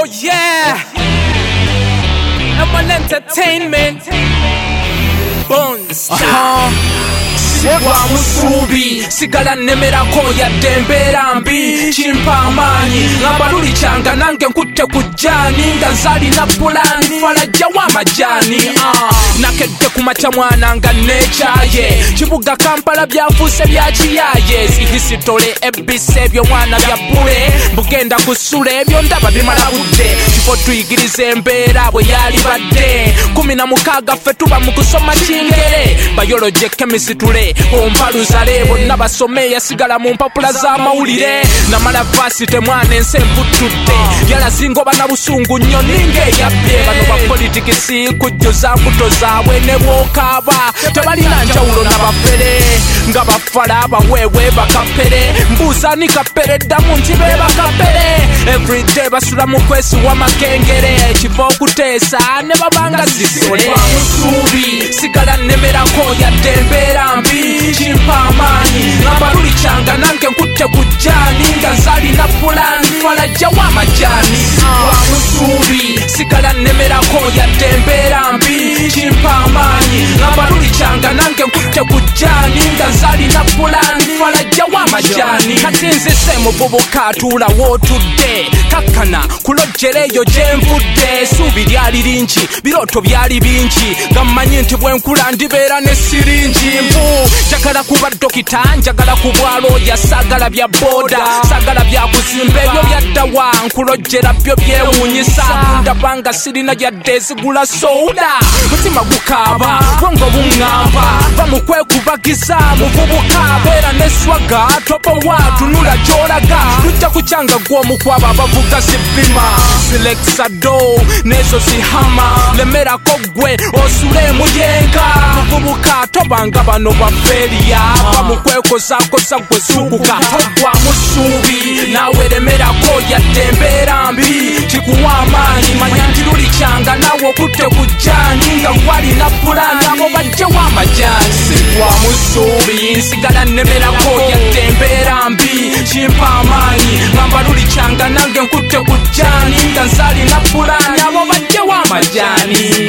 Oh yeah, M1 Entertainment. Bones. Sigwa musubi sigala nemerako yadde embeera mbi kimpa amaanyi ngamba luli kyanga nange nkutte ku jjaani nga zalina pulaani falajja w'amajaani nakedde ku makya mwana nga neekyaye kibuga Kampala byafuuse bya kiyaaye sihisitole ebbisa ebyo mwana bya bbule mbugenda kusula ebyo ndaba bimala budde kifo tuyigiriza embeera bwe yali badde 16 ffe tuba mu kusoma kingere biology chemistry ompaluzale bonna basome yasigala mu mpapula z'amawulire namala vasite mwana ensi emputudde yalazinga oba na busungu nnyo ninga eyabbye bano bapolitikisi kujjuza mbuto zaabwe ne bwokaaba tebalina njawulo n'abafere nga bafala abaweewe bakapere mbuuza ni kapere ddamu nti be bakapere everyday basula mu kwesiwa makengere kifo okuteesa ne babanga zisole musuubi sigala nemerako yadde embeera mbi kimpa amaanyi ngamba luli kyanga nange nkutte ku jjaani nga zalina pulaani falajja w'amajaani musuubi sigala nemerako yadde embeera mbi kimpa amaanyi ngamba luli kyanga nange nkutte ku jjaani nga zalina pulaani falajja w'amajaani kati nzise muvubuka atuula wootudde kakkana kulojjera eyo gye nvudde essuubi lyali lingi birooto byali bingi nga mmanyi nti bwe nkula ndibeera ne siringi mbu njagala kuba dokita njagala kubwalo yasaagala bya boda saagala bya kuzimba ebyo byaddawa nkulojjera byo byewuunyisa ndabanga sirina yadde ezigula soda mutima gukaaba bwongo buŋŋamba bamukwekubagiza muvubuka beera ne swaga topowa tunula gy'olaga tujja kukyanga gw'omukwaba abavuga zibima silexado nezo zihama lemerako gwe osule muyenga muvubuka tobanga bano baferiya bamukwekozakoza gwe suguka togwa musuubi nawe lemerako yadde embeera mbi kikuwa amaanyi manya nti luli kyanga nawe okutte ku jjaani nga gwalina pulaani abo bajje w'amajaani sigwa musuubi nsigala nemerako yadde embeera mbi kimpa amaanyi ngamba luli kyanga nange nkutte ku jjaani nga nzalina pulaani abo bajje w'amajaani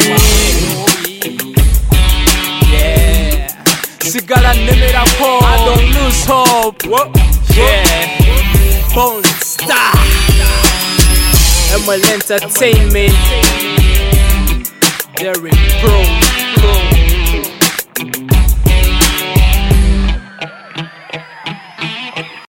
sigala nemerako I don't lose hope. Yeah, Bone Star M1 Entertainment Derrick Pro.